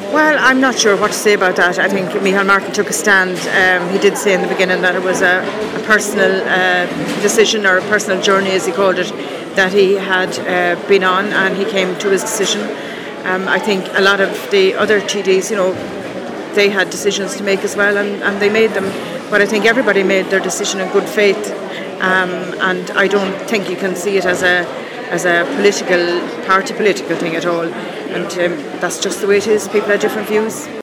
Well, I'm not sure what to say about that. I think Micheál Martin took a stand. He did say in the beginning that it was a personal decision, or a personal journey, as he called it, that he had been on, and he came to his decision. I think a lot of the other TDs, they had decisions to make as well, and they made them. But I think everybody made their decision in good faith, and I don't think you can see it as a political thing at all. And that's just the way it is. People have different views.